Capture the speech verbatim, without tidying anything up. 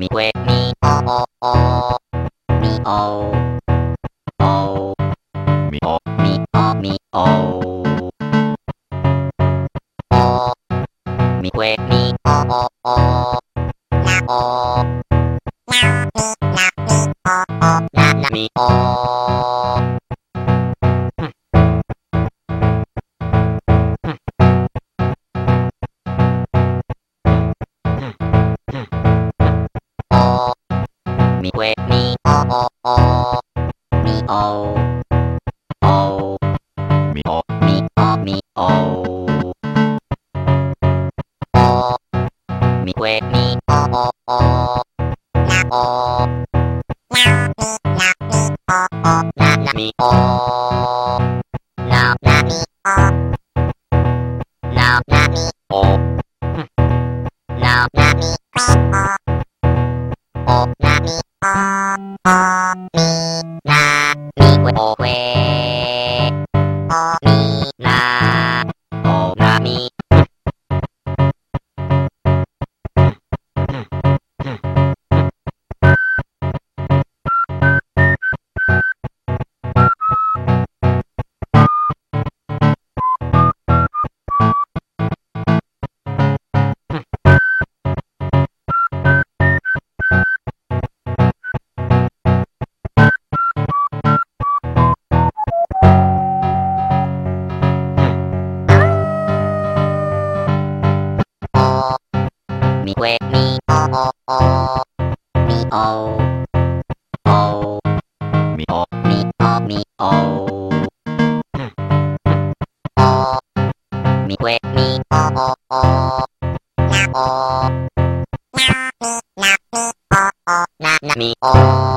みくえみおおおみおおみおみおみおおみくえみおおおなおななみおみくえみおおおみおおみおみおみおおみくえみおおおなおななみおななみななみおななみおなみおみなみくえおくえおみなおなみみくえみおおおみおおみおみおみおおみくえみおおおなおなみなみおななみお